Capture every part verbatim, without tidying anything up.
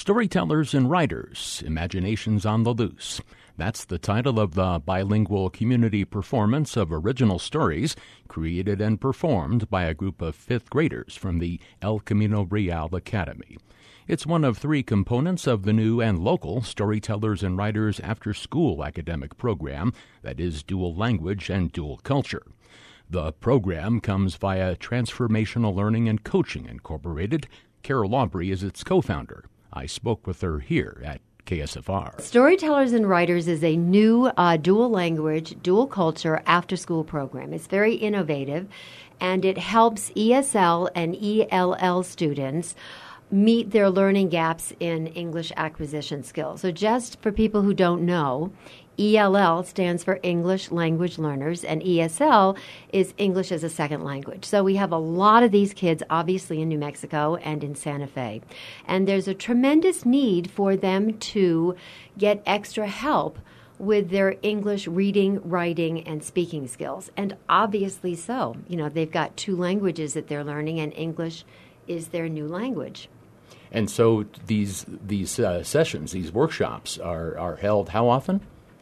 Storytellers and Writers, Imaginations on the Loose. That's the title of the bilingual community performance of original stories created and performed by a group of fifth graders from the El Camino Real Academy. It's one of three components of the new and local Storytellers and Writers after-school academic program that is dual language and dual culture. The program comes via Transformational Learning and Coaching Incorporated. Carol Aubrey is its co-founder. I spoke with her here at K S F R. Storytellers and Writers is a new uh, dual language, dual culture after-school program. It's very innovative, and it helps E S L and E L L students meet their learning gaps in English acquisition skills. So just for people who don't know, E L L stands for English Language Learners, and E S L is English as a Second Language. So we have a lot of these kids, obviously, in New Mexico and in Santa Fe. And there's a tremendous need for them to get extra help with their English reading, writing, and speaking skills. And obviously so. You know, they've got two languages that they're learning, and English is their new language. And so these these uh, sessions, these workshops are, are held how often?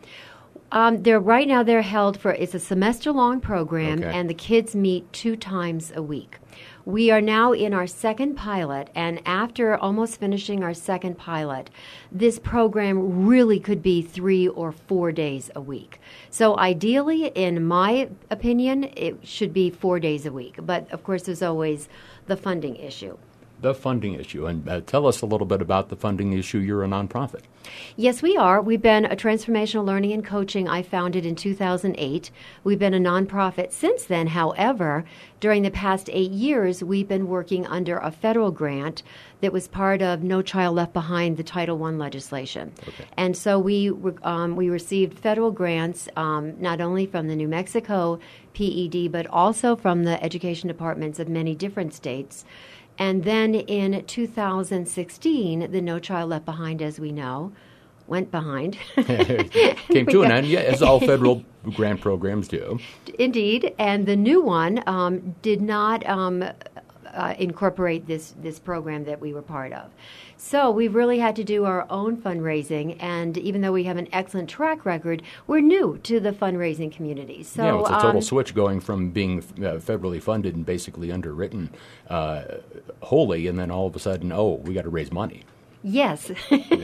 Um, they're right now they're held for, it's a semester-long program, Okay. and the kids meet two times a week. We are now in our second pilot, and after almost finishing our second pilot, this program really could be three or four days a week. So ideally, in my opinion, it should be four days a week. But, of course, there's always the funding issue. The funding issue. And uh, tell us a little bit about the funding issue. You're a nonprofit. Yes, we are. We've been a Transformational Learning and Coaching. I founded in two thousand eight. We've been a nonprofit since then. However, during the past eight years, we've been working under a federal grant that was part of No Child Left Behind, the Title one legislation. Okay. And so we um, we received federal grants um, not only from the New Mexico P E D, but also from the education departments of many different states. And then in two thousand sixteen, the No Child Left Behind, as we know, went behind. Came to an end, yeah, as all federal grant programs do. Indeed. And the new one um, did not um, uh, incorporate this, this program that we were part of. So we've really had to do our own fundraising, and even though we have an excellent track record, we're new to the fundraising community. So yeah, it's a total um, switch going from being uh, federally funded and basically underwritten uh, wholly, and then all of a sudden, oh, we got to raise money. Yes.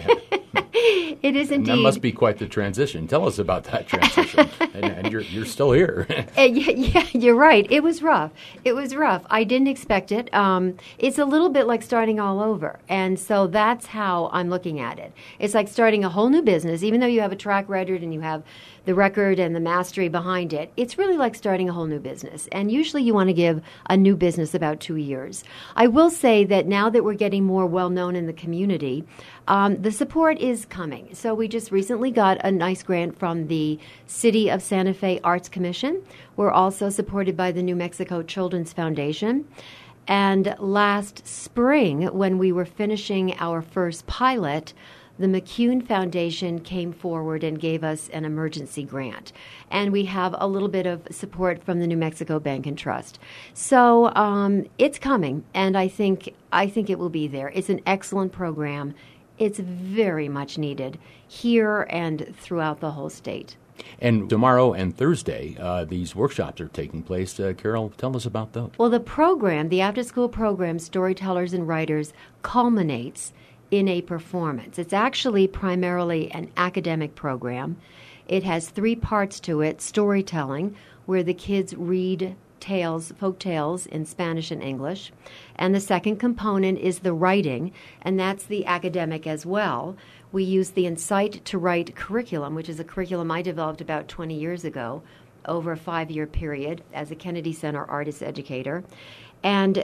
It is indeed. And that must be quite the transition. Tell us about that transition. and, and you're you're still here. uh, yeah, yeah, you're right. It was rough. It was rough. I didn't expect it. Um, it's a little bit like starting all over. And so that's how I'm looking at it. It's like starting a whole new business, even though you have a track record and you have the record and the mastery behind it. It's really like starting a whole new business. And usually you want to give a new business about two years. I will say that now that we're getting more well-known in the community, um, the support is coming. So we just recently got a nice grant from the City of Santa Fe Arts Commission. We're also supported by the New Mexico Children's Foundation. And last spring, when we were finishing our first pilot, the McCune Foundation came forward and gave us an emergency grant. And we have a little bit of support from the New Mexico Bank and Trust. So um, it's coming, and I think I think it will be there. It's an excellent program. It's very much needed here and throughout the whole state. And tomorrow and Thursday, uh, these workshops are taking place. Uh, Carol, tell us about those. Well, the program, the after-school program, Storytellers and Writers, culminates in a performance. It's actually primarily an academic program. It has three parts to it: storytelling, where the kids read tales, folk tales in Spanish and English. And the second component is the writing, and that's the academic as well. We use the Incite to Write curriculum, which is a curriculum I developed about twenty years ago over a five-year period as a Kennedy Center artist educator. And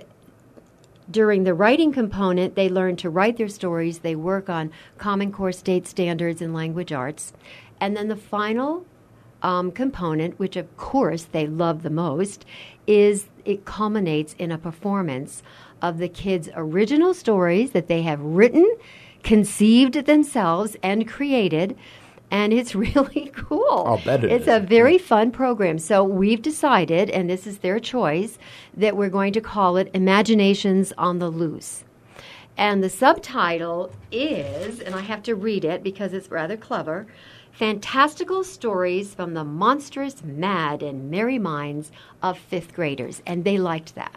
during the writing component, they learn to write their stories. They work on Common Core state standards in language arts. And then the final um, component, which of course they love the most, is it culminates in a performance of the kids' original stories that they have written, conceived themselves, and created. And it's really cool. I'll bet it it's is. a very fun program. So we've decided, and this is their choice, that we're going to call it Imaginations on the Loose. And the subtitle is, and I have to read it because it's rather clever, Fantastical Stories from the Monstrous, Mad, and Merry Minds of Fifth Graders. And they liked that.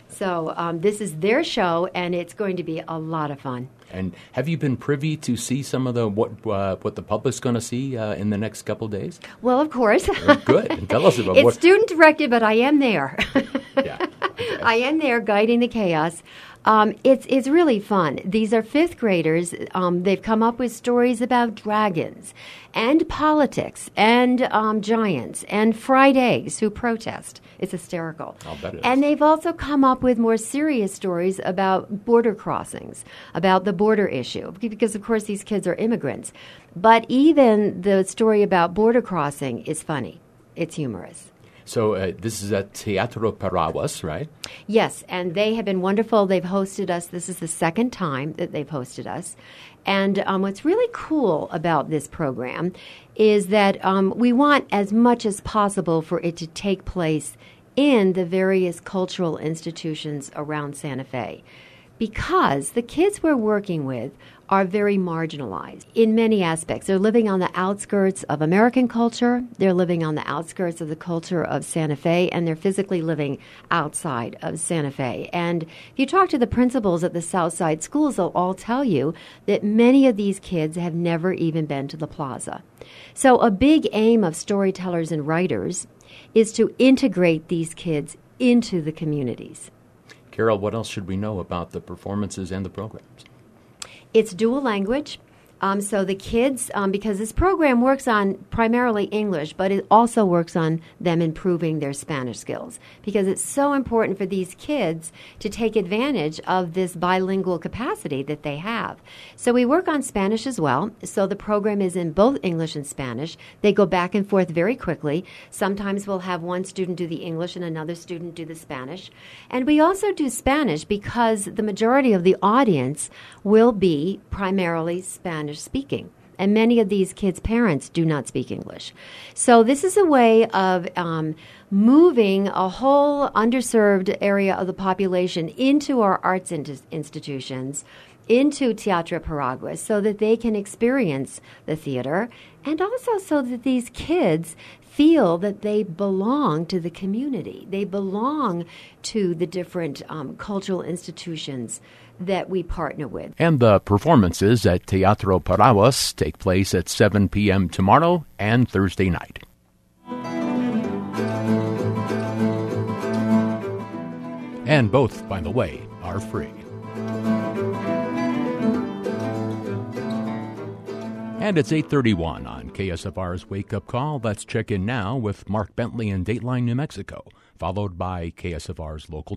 So um, this is their show, and it's going to be a lot of fun. And have you been privy to see some of the what uh, what the public's going to see uh, in the next couple of days? Well, of course. Very good. And tell us about it's what... It's student-directed, but I am there. Yeah. Okay. I am there guiding the chaos. Um, it's it's really fun. These are fifth graders. Um, they've come up with stories about dragons and politics and um, giants and fried eggs who protest. It's hysterical. I'll bet it is. And they've also come up with more serious stories about border crossings, about the border issue, because, of course, these kids are immigrants. But even the story about border crossing is funny. It's humorous. So uh, this is at Teatro Paraguas, right? Yes, and they have been wonderful. They've hosted us. This is the second time that they've hosted us. And um, what's really cool about this program is that um, we want as much as possible for it to take place in the various cultural institutions around Santa Fe, because the kids we're working with are very marginalized in many aspects. They're living on the outskirts of American culture, they're living on the outskirts of the culture of Santa Fe, and they're physically living outside of Santa Fe. And if you talk to the principals at the Southside schools, they'll all tell you that many of these kids have never even been to the plaza. So a big aim of storytellers and writers is to integrate these kids into the communities. Carol, what else should we know about the performances and the programs? It's dual language. Um, so the kids, um, because this program works on primarily English, but it also works on them improving their Spanish skills, because it's so important for these kids to take advantage of this bilingual capacity that they have. So we work on Spanish as well. So the program is in both English and Spanish. They go back and forth very quickly. Sometimes we'll have one student do the English and another student do the Spanish. And we also do Spanish because the majority of the audience will be primarily Spanish speaking, and many of these kids' parents do not speak English. So this is a way of um, moving a whole underserved area of the population into our arts in- institutions, into Teatro Paraguas, so that they can experience the theater, and also so that these kids feel that they belong to the community. They belong to the different um, cultural institutions that we partner with. And the performances at Teatro Paraguas take place at seven p.m. tomorrow and Thursday night. And both, by the way, are free. And it's eight thirty-one on K S F R's Wake Up Call. Let's check in now with Mark Bentley in Dateline, New Mexico, followed by K S F R's local